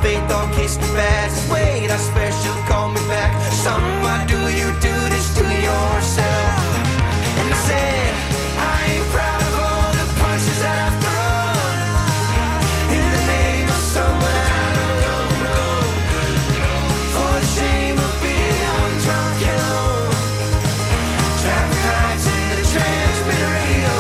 faith, all kiss me fast. Wait, I swear she'll call me back. Some, why do you do this to yourself? And I said, I ain't proud of all the punches that I've thrown in the name of someone I don't know. For the shame of being young, drunk, and alone. Traffic lights in the transmitter radio.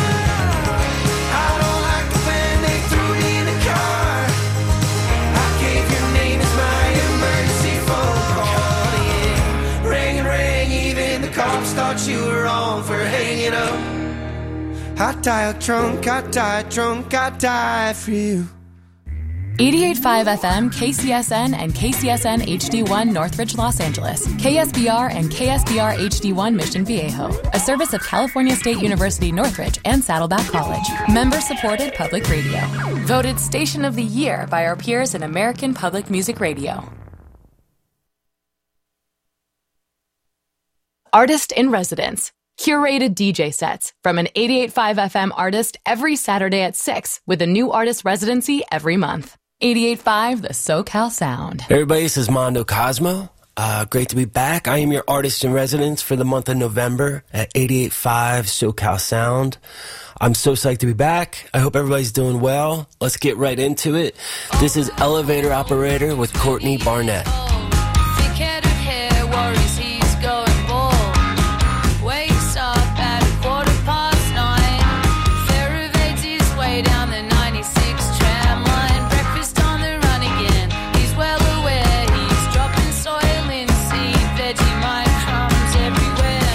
I don't like the when they threw me in the car. I gave your name as my emergency phone call. Yeah. Ring and ring, even the cops thought you were wrong for hanging up. I dialed drunk, I died drunk, I died for you. 88.5 FM, KCSN, and KCSN HD1 Northridge, Los Angeles. KSBR and KSBR HD1 Mission Viejo. A service of California State University Northridge and Saddleback College. Member-supported public radio. Voted Station of the Year by our peers in American Public Music Radio. Artist in Residence. Curated DJ sets from an 88.5 FM artist every Saturday at 6 with a new artist residency every month. 88.5 The SoCal Sound. Hey everybody, this is Mondo Cosmo. Great to be back. I am your artist in residence for the month of November at 88.5 SoCal Sound. I'm so psyched to be back. I hope everybody's doing well. Let's get right into it. This is Elevator Operator with Courtney Barnett. Thick-headed hair worries he's going bald. Wakes up at 9:15. Ferrovates his way down the 96 tram line. Breakfast on the run again. He's well aware he's dropping soil in seed. Vegemite crumbs everywhere.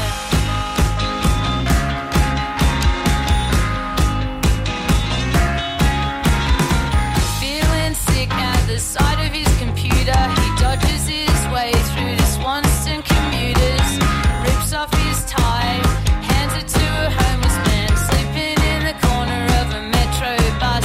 Feeling sick at the sight of his computer. He dodges his way through the Swanston commuters. Rips off his tie, hands it to a homeless man sleeping in the corner of a metro bus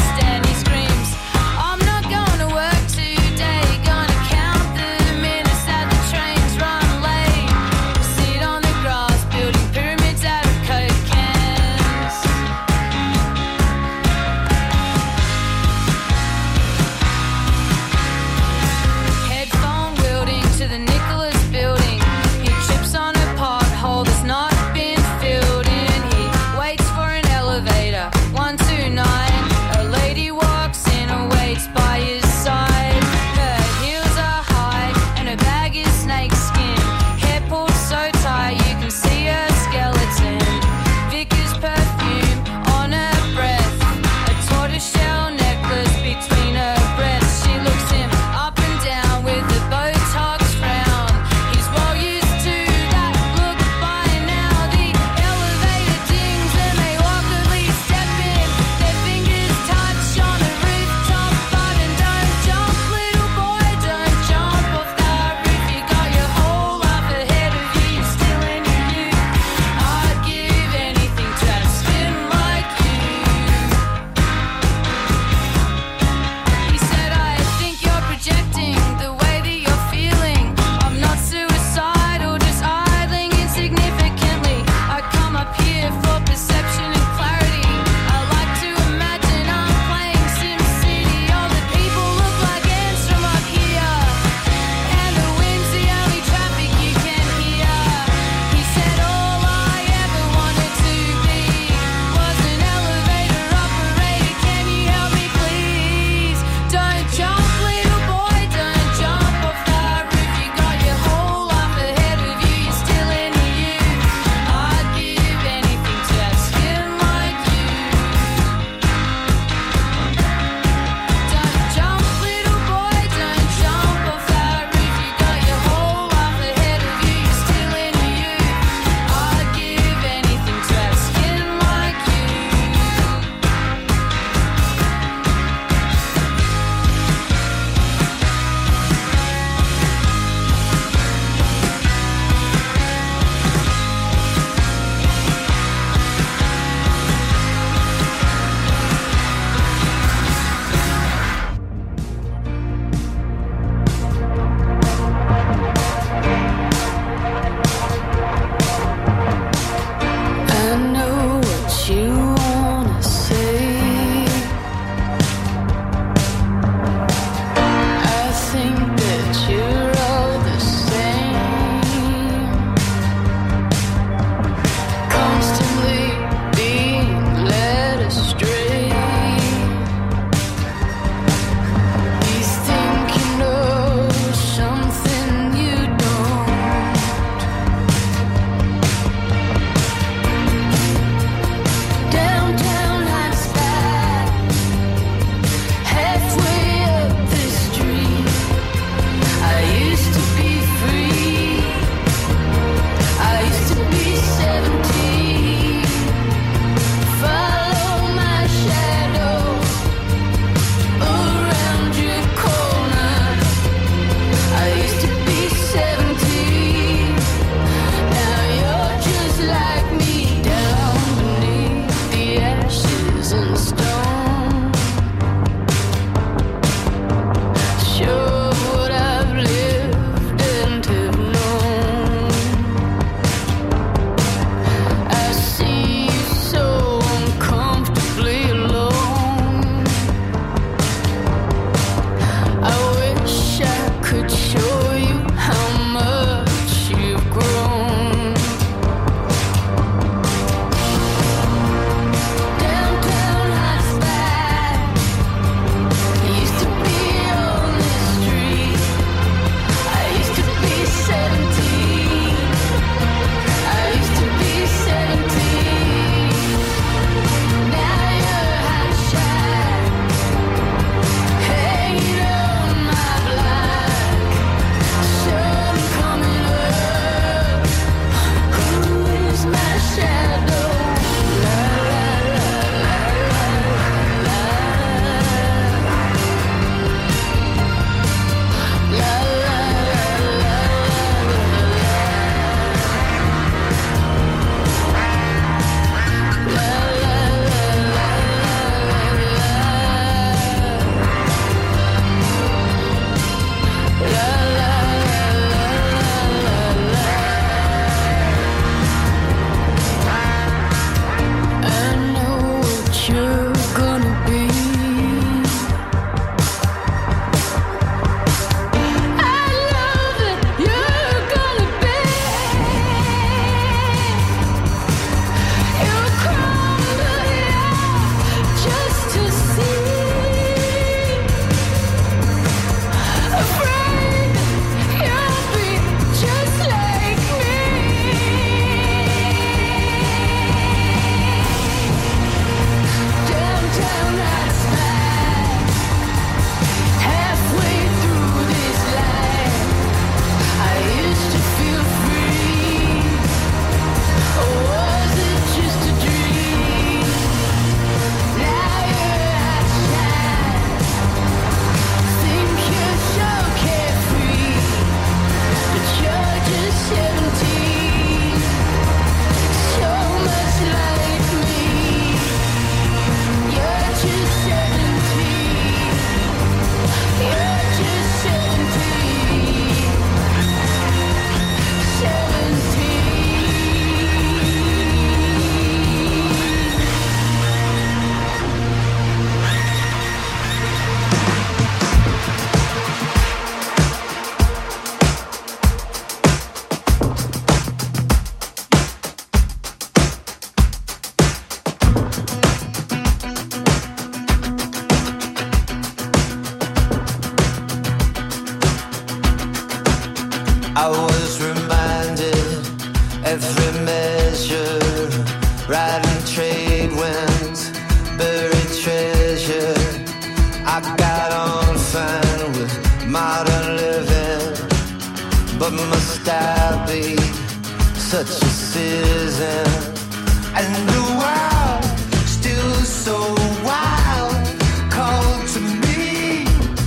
I be such a citizen? And the world still so wild, cold to me.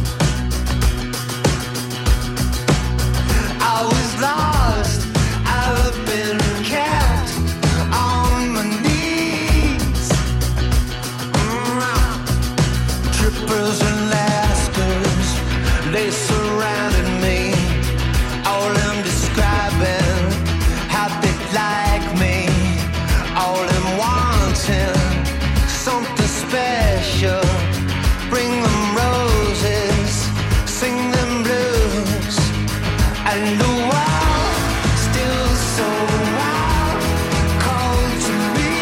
I was lost, I've been kept on my knees. Trippers and Lascars, they surrounded me. All them describing how they like me. All them wanting something special. Bring them roses, sing them blues. And the world still so wild, cold to me.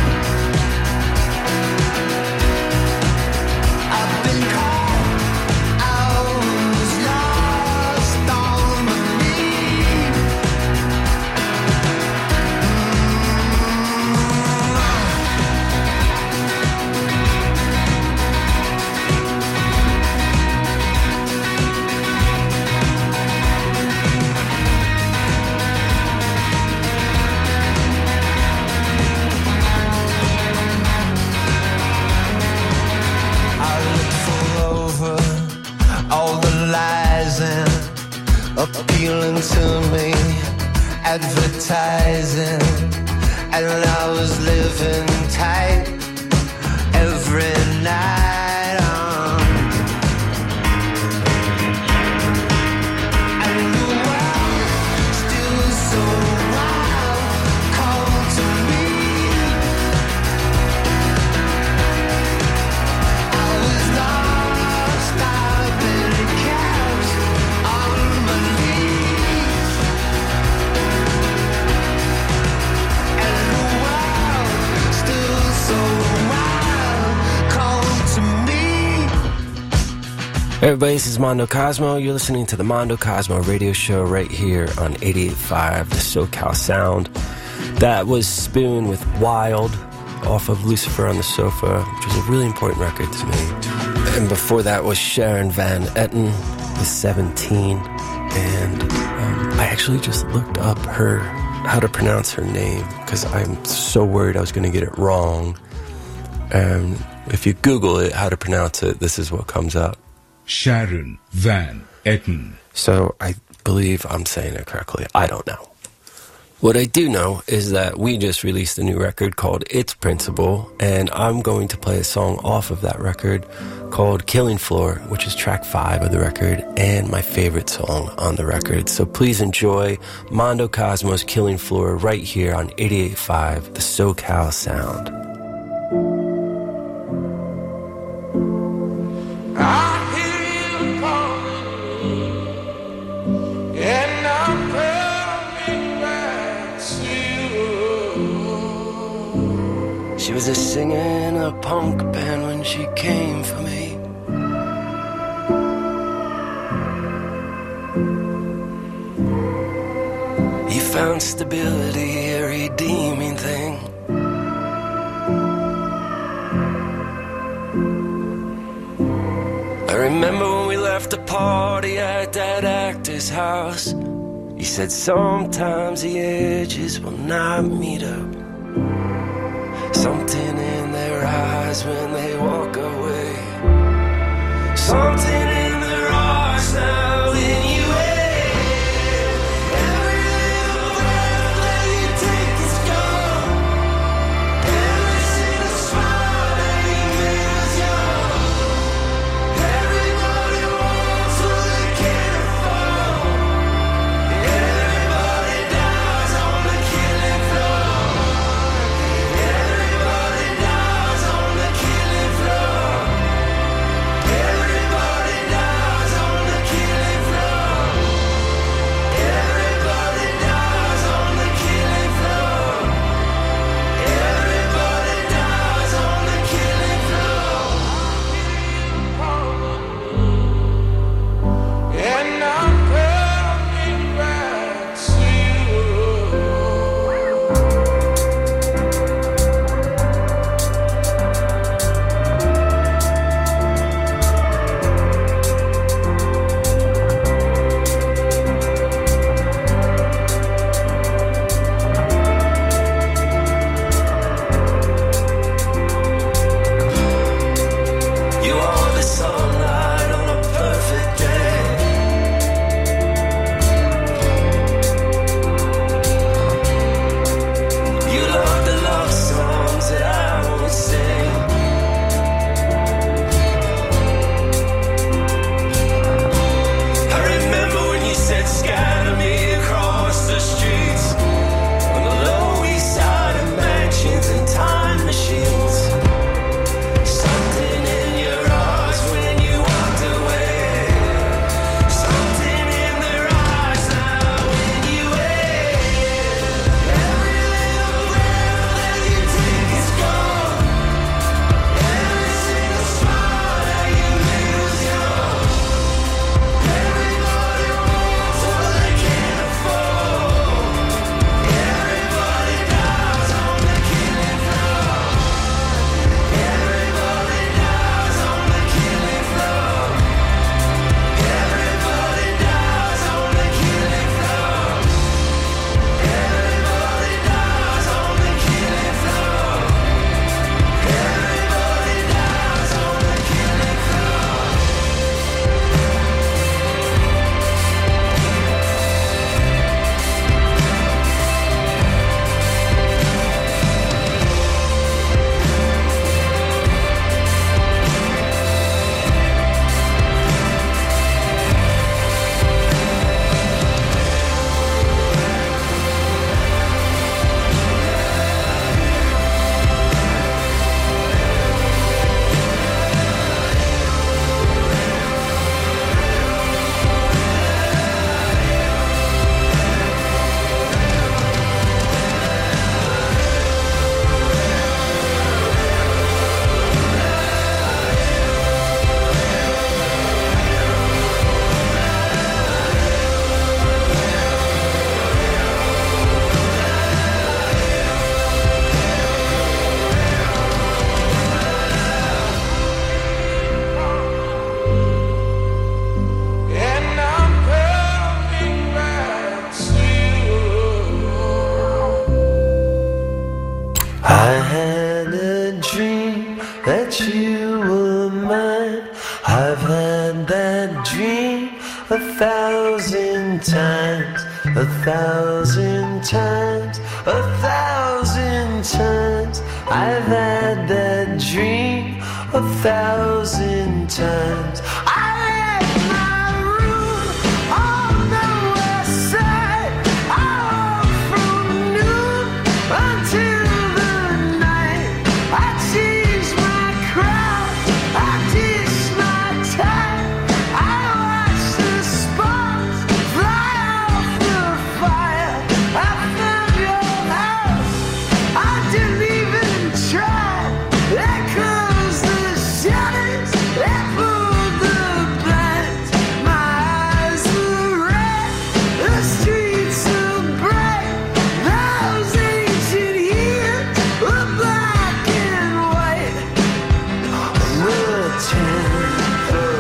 I've been caught, I was lost on my knees. I look full over all the lies and appealing to me, advertising, and I was living tight every night. And the world still so wild, cold to me. I was lost, I've been kept on my knees. And the world still so wild, cold to me. Hey everybody, this is Mondo Cosmo. You're listening to the Mondo Cosmo radio show right here on 88.5, the SoCal Sound. That was Spoon with Wild off of Lucifer on the Sofa, which was a really important record to me. And before that was Sharon Van Etten with 17. And I actually just looked up how to pronounce her name because I'm so worried I was going to get it wrong. And if you Google it, how to pronounce it, this is what comes up. Sharon Van Etten. So I believe I'm saying it correctly. I don't know. What I do know is that we just released a new record called It's Principle, and I'm going to play a song off of that record called Killing Floor, which is track 5 of the record and my favorite song on the record. So please enjoy Mondo Cosmo's Killing Floor right here on 88.5, the SoCal Sound. I hear you calling, and I'm coming back to you. She was a singer in a punk band when she came for me. You found stability, a redeeming thing. I remember when we left the party at that actor's house. You said sometimes the edges will not meet up. Something in their eyes when they walk away. Something in their eyes now when you wait. Every little breath that you take is gone. Every single smile that you make is young. Everybody wants what they can't afford. Everybody dies on the killing floor. Everybody dies on the killing floor. Everybody dream 1,000 times, 1,000 times, 1,000 times. I've had that dream 1,000 times. I left my room on the west side. I walked from noon until the night. I changed my crown, I ditched my tie. I watched the sparks fly off the fire. I found your house, I didn't even try. There comes the shadows, that pulled the blinds. My eyes were red, the streets were bright. Those ancient years were black and white. The 10th of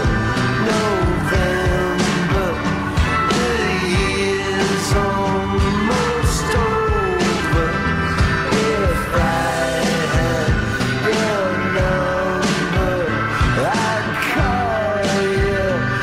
November, the year's almost over. If I had your number, I'd call you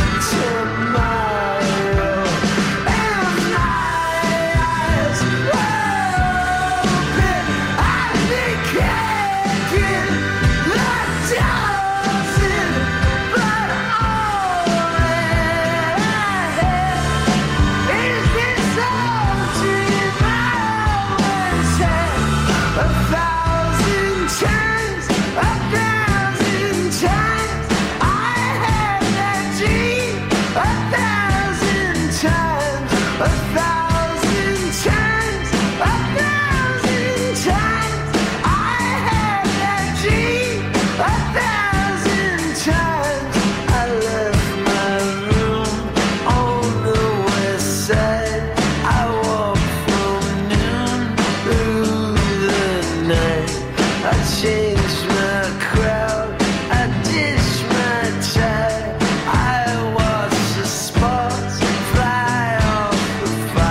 tomorrow. And my eyes were open, I'd be kicking the doors in, but all that I had is this old dream I always had. 1,000 times, 1,000 times, I had that dream. 1,000 times, 1,000 times, 1,000 times, I had that dream. 1,000 times, I left my room on the west side. I walked from noon through the night. I changed my crowd, I ditched my tie. I watched the sparks fly off the fire.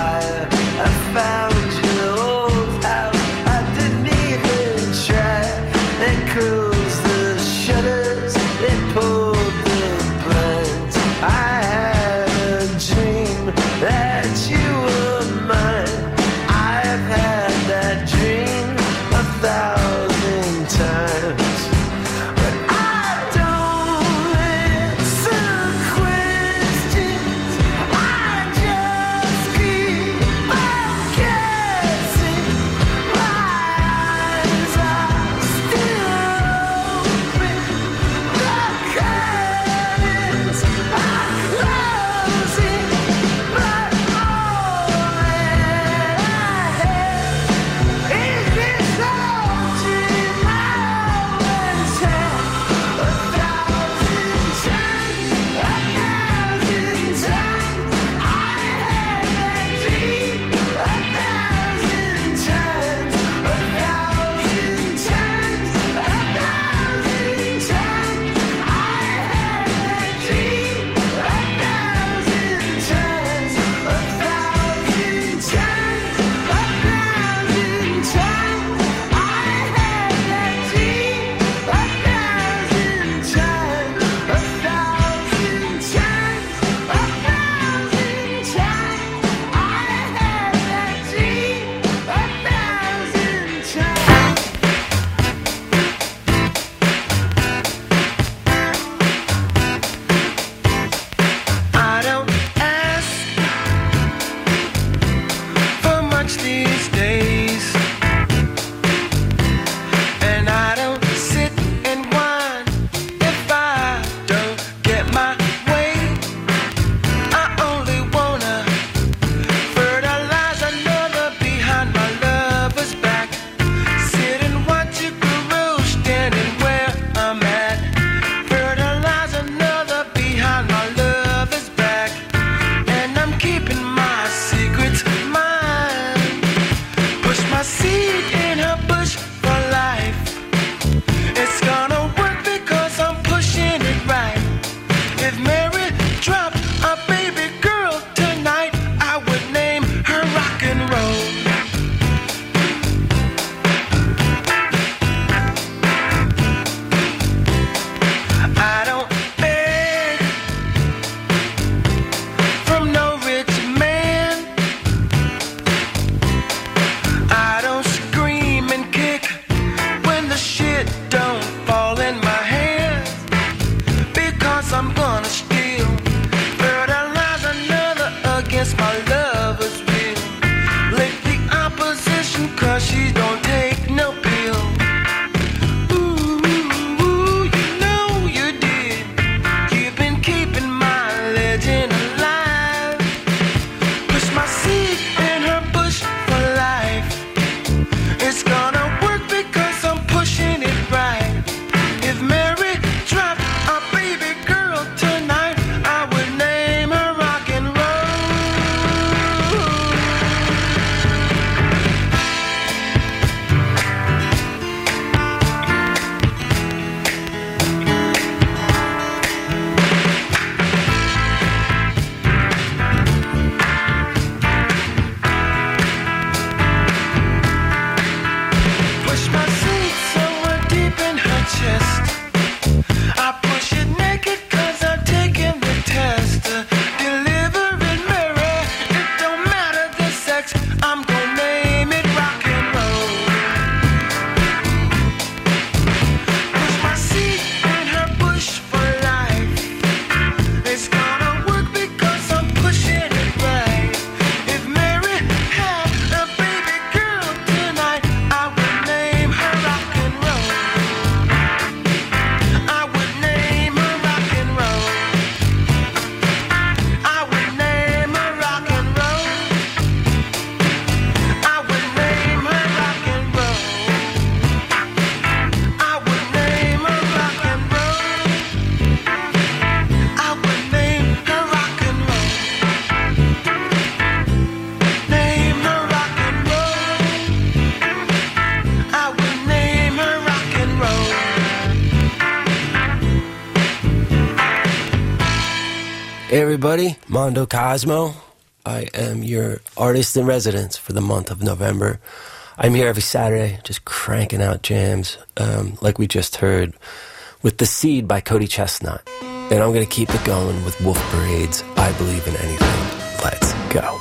Hey everybody, Mondo Cosmo. I am your artist in residence for the month of November. I'm here every Saturday just cranking out jams, like we just heard with The Seed by Cody Chestnut. And I'm going to keep it going with Wolf Parade's I Believe in Anything. Let's go.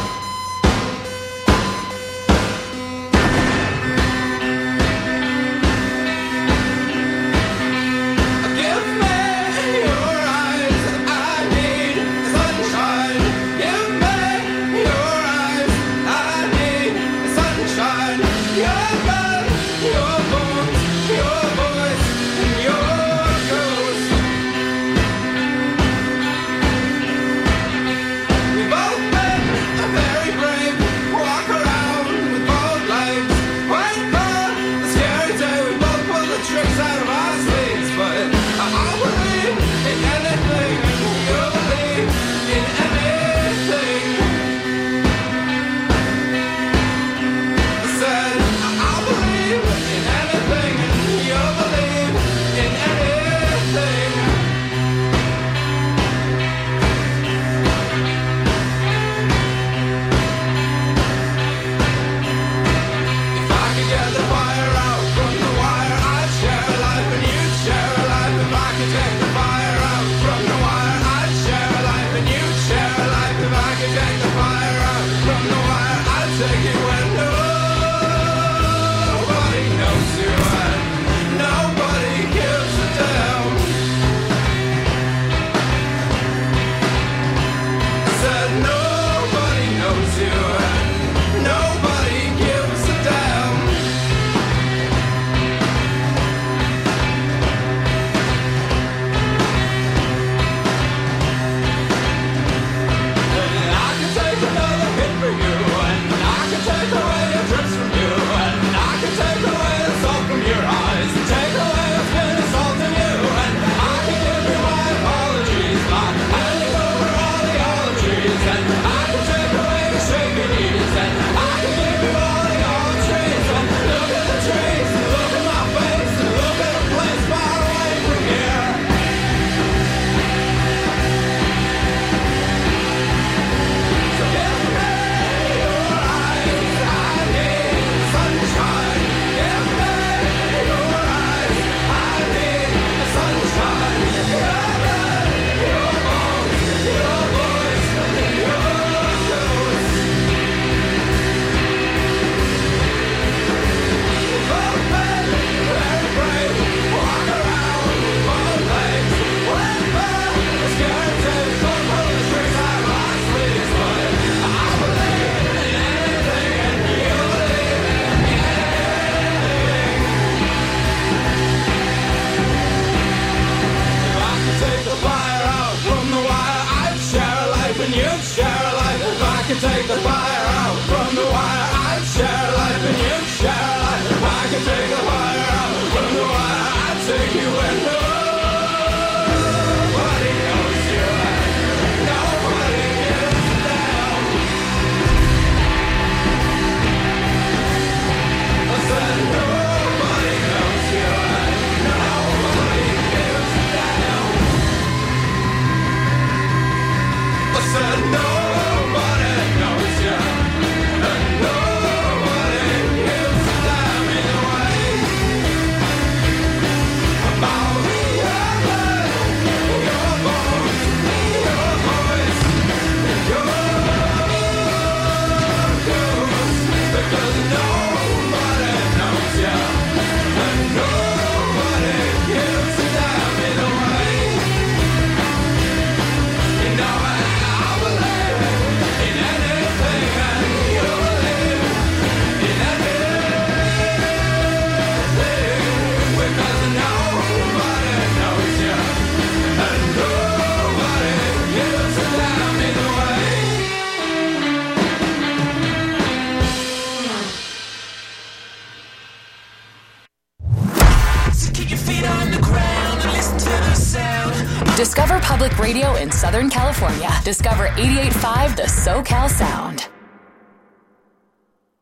Discover Public Radio in Southern California. Discover 88.5 The SoCal Sound.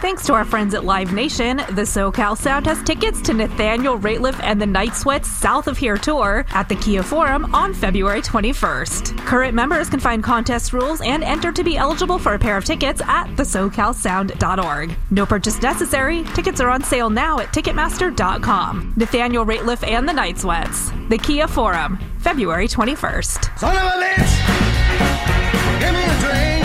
Thanks to our friends at Live Nation, the SoCal Sound has tickets to Nathaniel Rateliff and the Night Sweats South of Here tour at the Kia Forum on February 21st. Current members can find contest rules and enter to be eligible for a pair of tickets at thesocalsound.org. No purchase necessary. Tickets are on sale now at Ticketmaster.com. Nathaniel Rateliff and the Night Sweats. The Kia Forum, February 21st. Son of a bitch! Give me a drink!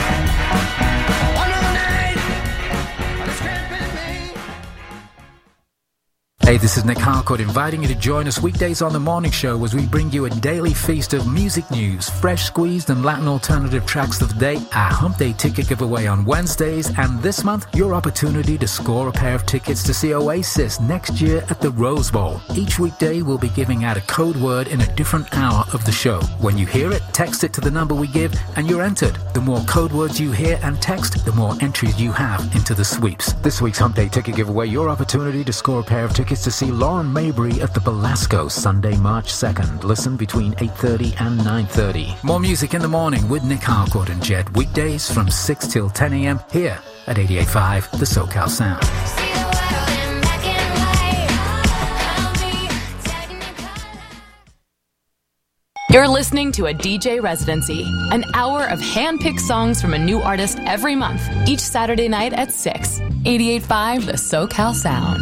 Hey, this is Nick Harcourt inviting you to join us weekdays on The Morning Show as we bring you a daily feast of music news, fresh squeezed and Latin alternative tracks of the day, our Hump Day ticket giveaway on Wednesdays, and this month, your opportunity to score a pair of tickets to see Oasis next year at the Rose Bowl. Each weekday, we'll be giving out a code word in a different hour of the show. When you hear it, text it to the number we give, and you're entered. The more code words you hear and text, the more entries you have into the sweeps. This week's Hump Day ticket giveaway, your opportunity to score a pair of tickets to see Lauren Mabry at the Belasco Sunday, March 2nd. Listen between 8:30 and 9:30. More music in the morning with Nick Harcourt and Jed. Weekdays from 6 till 10 a.m. here at 88.5 The SoCal Sound. You're listening to a DJ Residency, an hour of hand-picked songs from a new artist every month, each Saturday night at 6. 88.5 The SoCal Sound.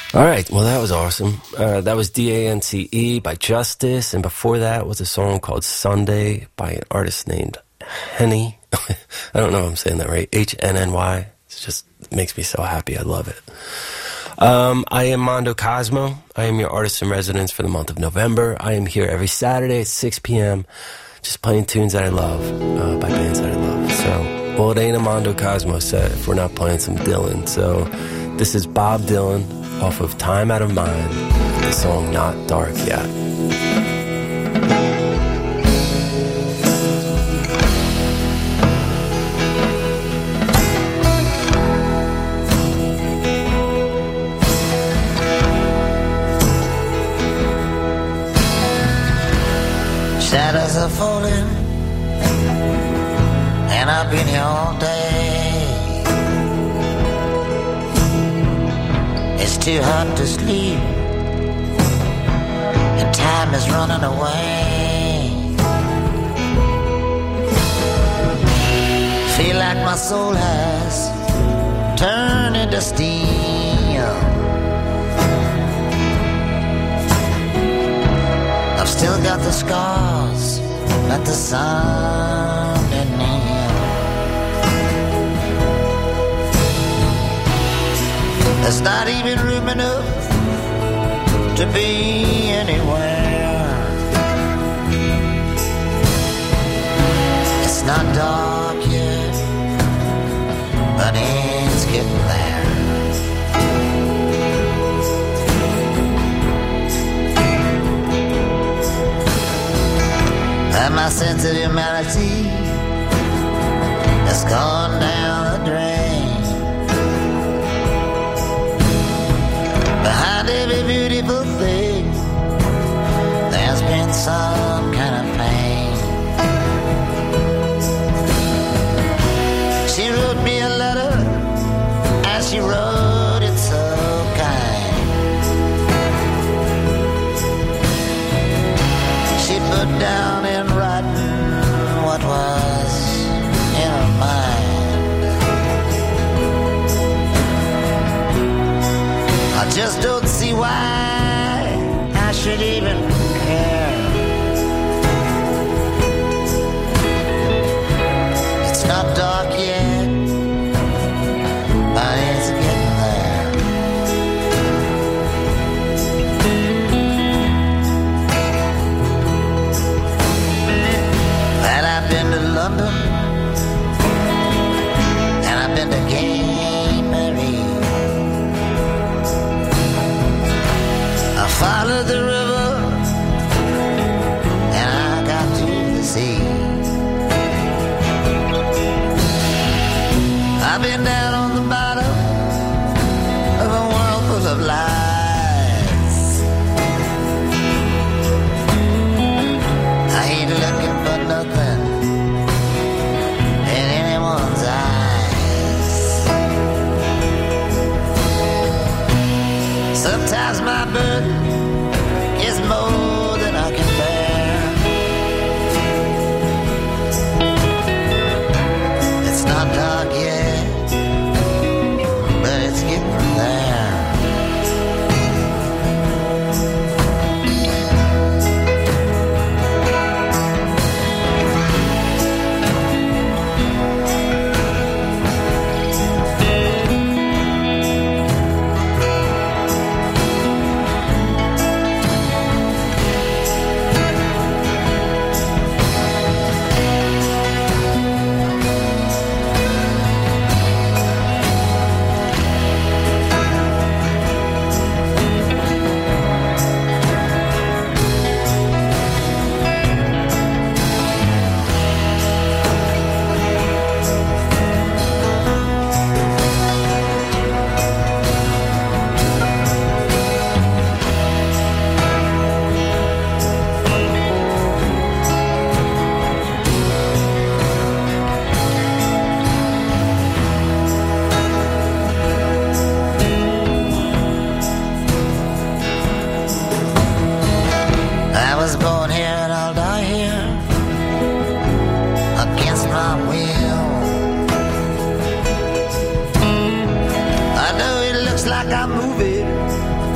All right, well, that was awesome. That was DANCE by Justice, and before that was a song called Sunday by an artist named Henny. I don't know if I'm saying that right. HNNY. It just makes me so happy. I love it. I am Mondo Cosmo. I am your artist in residence for the month of November. I am here every Saturday at 6 p.m. just playing tunes that I love by bands that I love. So, well, it ain't a Mondo Cosmo set if we're not playing some Dylan. So this is Bob Dylan off of Time Out of Mind, the song Not Dark Yet. Shadows are falling, and I've been here all day. It's too hot to sleep, and time is running away. Feel like my soul has turned into steel. I've still got the scars that the sun didn't heal. There's not even room enough to be anywhere. It's not dark yet, but it's getting there. And my sense of humanity has gone down the drain. Behind every beautiful thing, there's been some kind of pain. She wrote me a letter, and she wrote it so kind. She put down in writing what was in her mind. I just don't see why I should even care. It's not dark yet, but it's getting there. And I've been to London, and I've been to Gay Mary. I followed the river, and I got to the sea. I've been down on the bottom of a world full of lies. I ain't looking for nothing in anyone's eyes. Sometimes my burden is more than I can bear. It's not dark yet, but it's getting there. I was born here and I'll die here, against my will. I know it looks like I'm moving,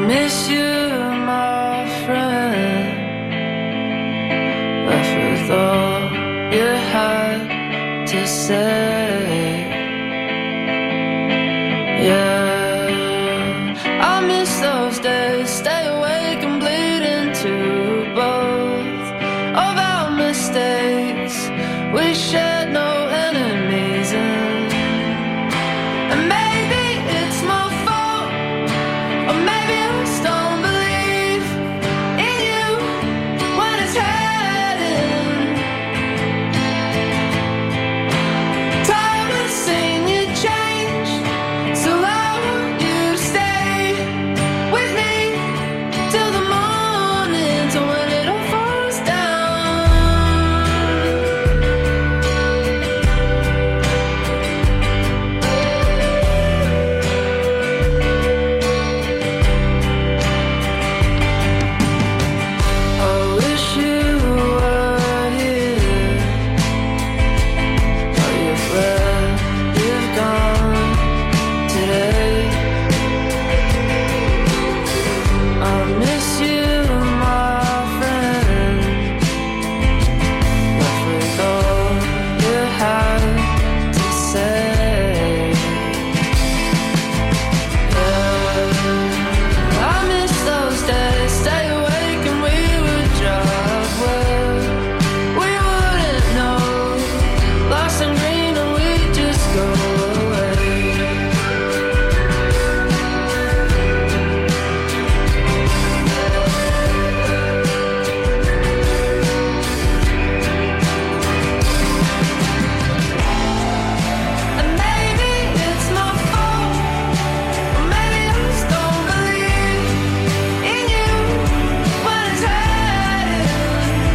miss you, my friend. Left with all you had to say. Yeah, I miss those days. Stay awake and bleed into both of our mistakes. We shared no enemies, and maybe it's my fault, or maybe I just don't believe in you when it's hurting. Time has seen you change, so I want you to stay with me till the morning, till when it all falls down. I wish you were here, but you've left, you've gone today. I miss you, my friend. Left with all you had to say. Yeah, I miss those days. Stay awake and we would drive where we wouldn't know. Lost and green and we'd just go away. And maybe it's my fault, or maybe I just don't believe in you when it's hurting.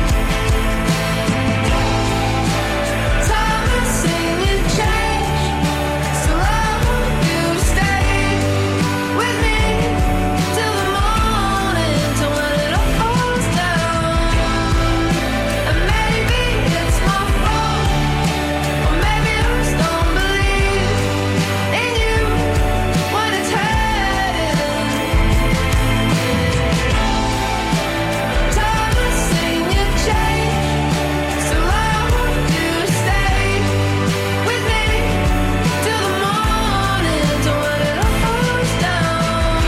Time has seen you change, so I want you to stay with me till the morning, till when it all falls down. And maybe it's my fault, or maybe I just don't believe in you when it's hurting. Time has seen you change, so I want you to stay with me till the morning, till when it all falls down.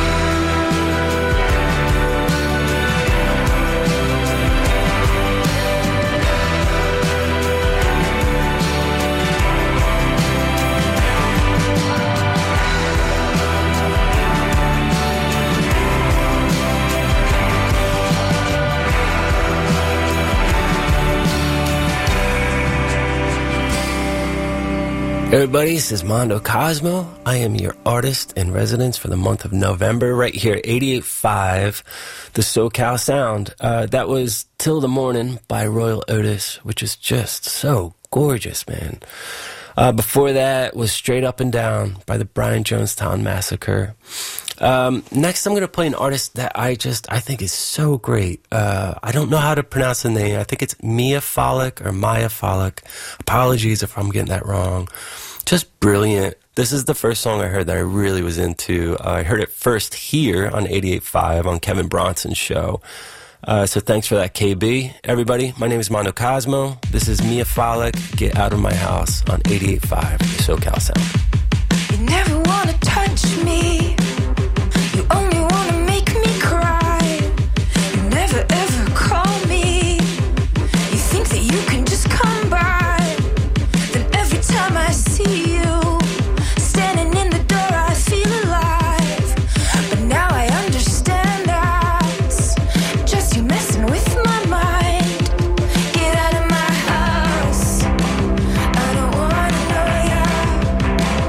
Everybody, this is Mondo Cosmo. I am your artist in residence for the month of November, right here at 88.5, the SoCal Sound. That was Till the Morning by Royal Otis, which is just so gorgeous, man. Before that was Straight Up and Down by the Brian Jonestown Massacre. Next, I'm going to play an artist that I think is so great. I don't know how to pronounce the name. I think it's Mia Folic or Maya Folic. Apologies if I'm getting that wrong. Just brilliant. This is the first song I heard that I really was into. I heard it first here on 88.5 on Kevin Bronson's show. So thanks for that, KB. Everybody, my name is Mondo Cosmo. This is Mia Folic, Get Out of My House on 88.5, SoCal Sound. You never wanna touch me. You only wanna make me cry. You never ever call me. You think that you can just come by. Then every time I see you standing in the door, I feel alive. But now I understand that's just you messing with my mind. Get out of my house. I don't wanna know ya.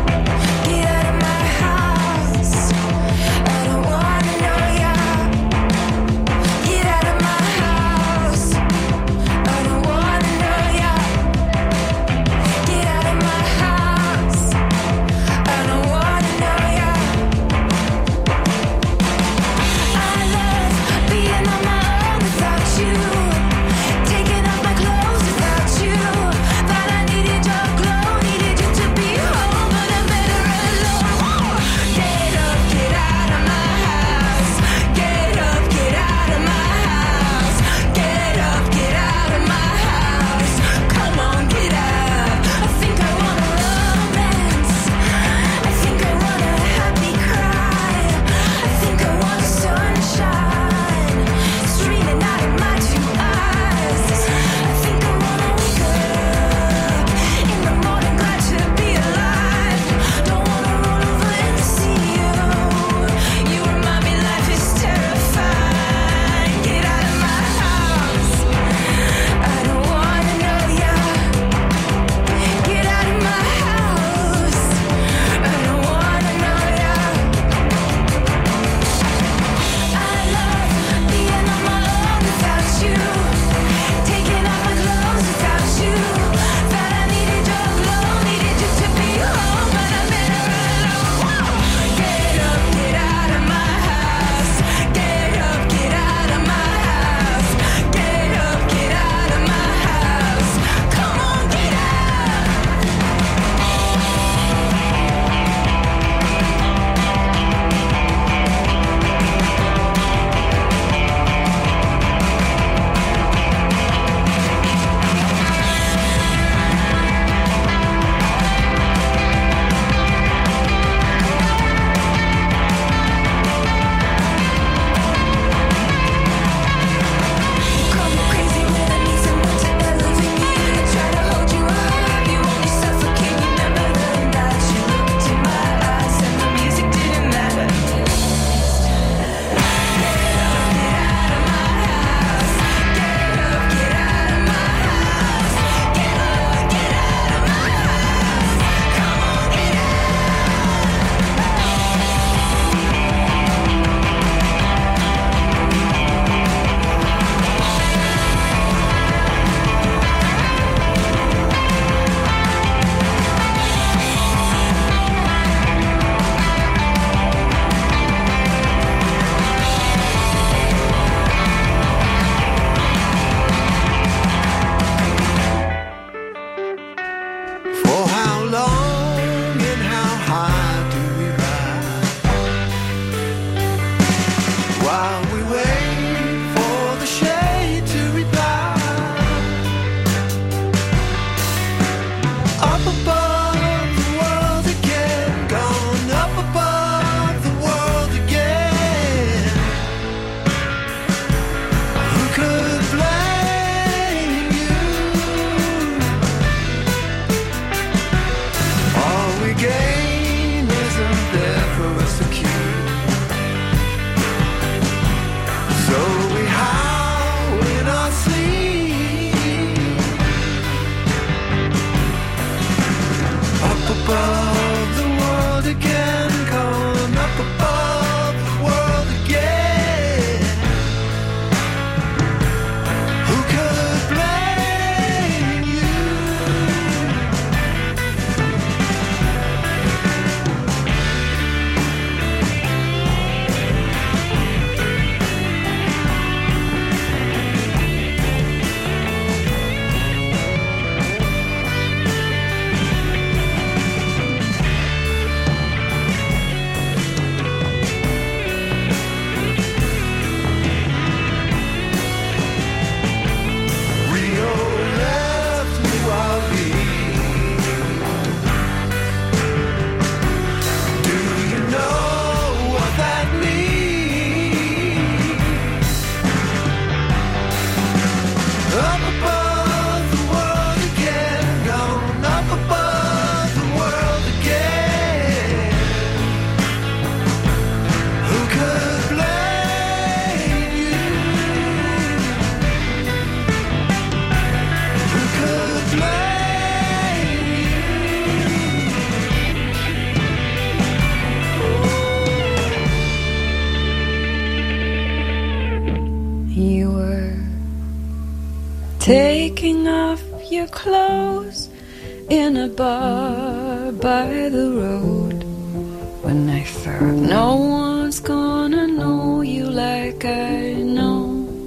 taking off your clothes in a bar by the road, when I thought no one's gonna know you like I know.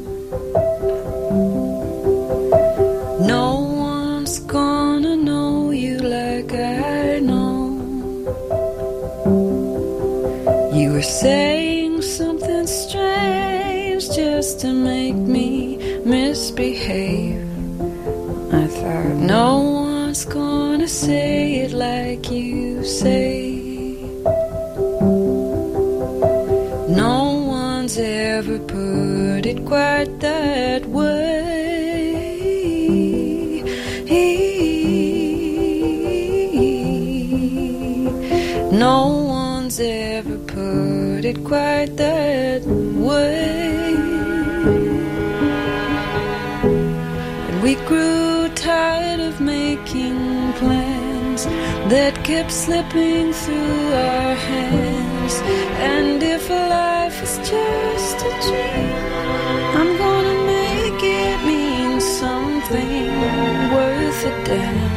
No one's gonna know you like I know. You were saying something strange just to make me misbehave. I thought no one's gonna say it like you say. No one's ever put it quite that way. No one's ever put it quite that way. And we grew tired of making plans that kept slipping through our hands. And if life is just a dream, I'm gonna make it mean something worth a damn.